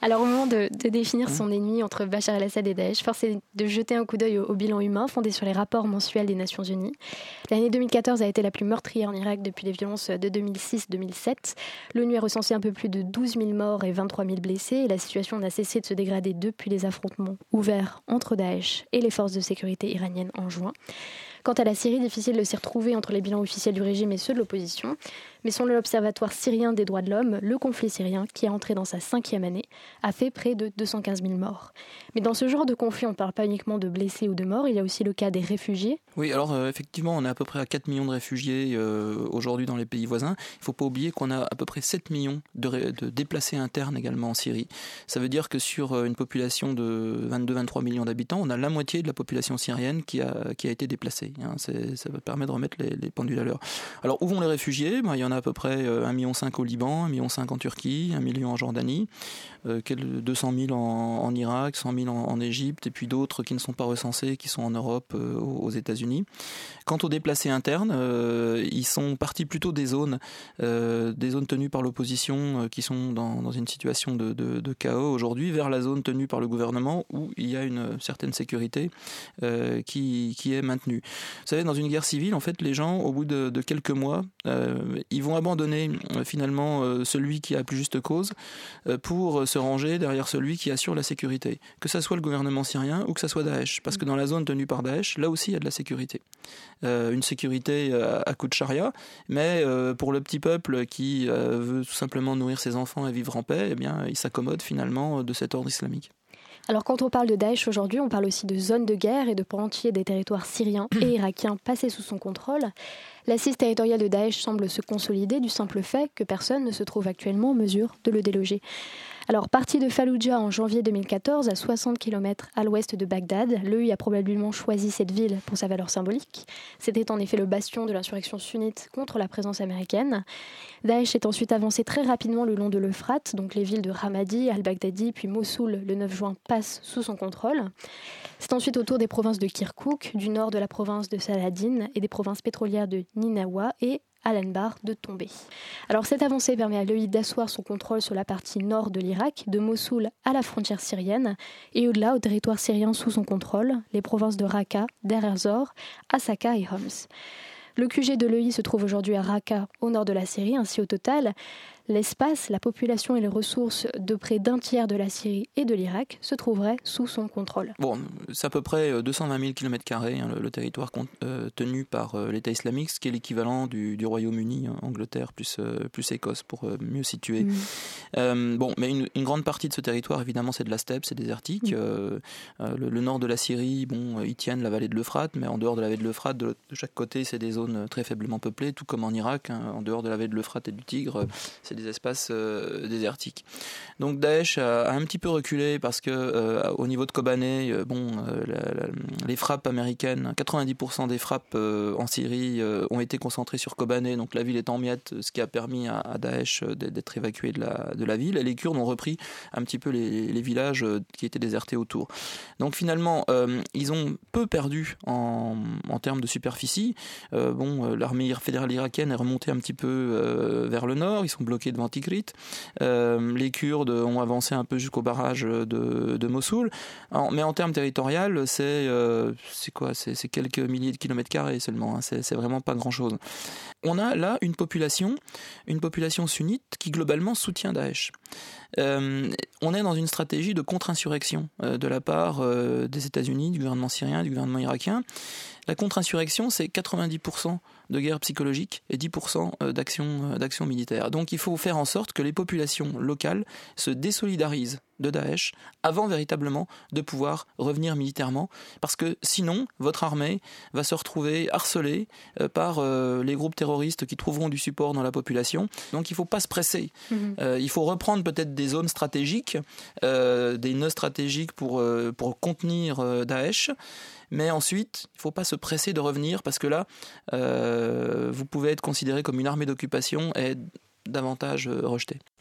Alors au moment de définir son ennemi entre Bachar el-Assad et Daesh, force est de jeter un coup d'œil au bilan humain fondé sur les rapports mensuels des Nations Unies. L'année 2014 a été la plus meurtrière en Irak depuis les violences de 2006-2007. L'ONU a recensé un peu plus de 12 000 morts et 23 000 blessés et la situation n'a cessé de se dégrader depuis les affrontements ouverts entre Daesh et les forces de sécurité iraniennes en juin. Quant à la Syrie, difficile de s'y retrouver entre les bilans officiels du régime et ceux de l'opposition. Mais selon l'Observatoire syrien des droits de l'homme, le conflit syrien, qui est entré dans sa 5e année, a fait près de 215 000 morts. Mais dans ce genre de conflit, on ne parle pas uniquement de blessés ou de morts, il y a aussi le cas des réfugiés. Oui, alors effectivement, on est à peu près à 4 millions de réfugiés aujourd'hui dans les pays voisins. Il ne faut pas oublier qu'on a à peu près 7 millions de déplacés internes également en Syrie. Ça veut dire que sur une population de 22-23 millions d'habitants, on a la moitié de la population syrienne qui a été déplacée. Ça permet de remettre les pendules à l'heure. Alors, où vont les réfugiés ? Il y en a à peu près 1,5 million au Liban, 1,5 million en Turquie, 1 million en Jordanie, 200 000 en Irak, 100 000 en Égypte, et puis d'autres qui ne sont pas recensés, qui sont en Europe, aux États-Unis. Quant aux déplacés internes, ils sont partis plutôt des zones tenues par l'opposition qui sont dans une situation de chaos aujourd'hui, vers la zone tenue par le gouvernement où il y a une certaine sécurité qui est maintenue. Vous savez, dans une guerre civile, en fait, les gens, au bout de quelques mois, ils vont abandonner finalement celui qui a plus juste cause pour se ranger derrière celui qui assure la sécurité. Que ça soit le gouvernement syrien ou que ça soit Daesh. Parce que dans la zone tenue par Daesh, là aussi, il y a de la sécurité. Une sécurité à coup de charia, mais pour le petit peuple qui veut tout simplement nourrir ses enfants et vivre en paix, eh bien, il s'accommode finalement de cet ordre islamique. Alors quand on parle de Daesh aujourd'hui, on parle aussi de zones de guerre et de pans entiers des territoires syriens et irakiens passés sous son contrôle. L'assise territoriale de Daesh semble se consolider du simple fait que personne ne se trouve actuellement en mesure de le déloger. Alors, parti de Falloujah en janvier 2014, à 60 km à l'ouest de Bagdad, l'EI a probablement choisi cette ville pour sa valeur symbolique. C'était en effet le bastion de l'insurrection sunnite contre la présence américaine. Daesh est ensuite avancé très rapidement le long de l'Euphrate, donc les villes de Ramadi, al-Baghdadi, puis Mossoul, le 9 juin, passent sous son contrôle. C'est ensuite au tour des provinces de Kirkouk, du nord de la province de Saladin et des provinces pétrolières de Ninawa et Al-Anbar de tomber. Alors cette avancée permet à l'EI d'asseoir son contrôle sur la partie nord de l'Irak, de Mossoul à la frontière syrienne, et au-delà au territoire syrien sous son contrôle, les provinces de Raqqa, Deir ez-Zor, Hasaka et Homs. Le QG de l'EI se trouve aujourd'hui à Raqqa, au nord de la Syrie, ainsi au total, l'espace, la population et les ressources de près d'un tiers de la Syrie et de l'Irak se trouveraient sous son contrôle. Bon, c'est à peu près 220 000 km², le territoire tenu par l'État islamique, ce qui est l'équivalent du Royaume-Uni, Angleterre plus Écosse, pour mieux situer. Mais une grande partie de ce territoire, évidemment, c'est de la steppe, c'est désertique. Le nord de la Syrie, ils tiennent la vallée de l'Euphrate, mais en dehors de la vallée de l'Euphrate, de chaque côté, c'est des zones très faiblement peuplées, tout comme en Irak, en dehors de la vallée de l'Euphrate et du Tigre, c'est des espaces désertiques. Donc Daesh a un petit peu reculé parce que au niveau de Kobané, les frappes américaines, 90% des frappes en Syrie ont été concentrées sur Kobané, donc la ville est en miettes, ce qui a permis à Daesh d'être évacué de la ville, et les Kurdes ont repris un petit peu les villages qui étaient désertés autour. Donc finalement, ils ont peu perdu en termes de superficie. L'armée fédérale irakienne est remontée un petit peu vers le nord, ils sont bloqués devant Tikrit. Les Kurdes ont avancé un peu jusqu'au barrage de Mossoul. Mais en termes territorial, c'est quelques milliers de kilomètres carrés seulement. C'est vraiment pas grand-chose. On a là une population sunnite qui globalement soutient Daesh. On est dans une stratégie de contre-insurrection de la part des États-Unis, du gouvernement syrien, du gouvernement irakien. La contre-insurrection, c'est 90% de guerre psychologique et 10% d'action militaire. Donc il faut faire en sorte que les populations locales se désolidarisent de Daesh avant véritablement de pouvoir revenir militairement, parce que sinon votre armée va se retrouver harcelée par les groupes terroristes qui trouveront du support dans la population. Donc il ne faut pas se presser. Il faut reprendre peut-être des zones stratégiques, des nœuds stratégiques pour contenir Daesh. Mais ensuite, il ne faut pas se presser de revenir, parce que là, vous pouvez être considéré comme une armée d'occupation et davantage rejeté.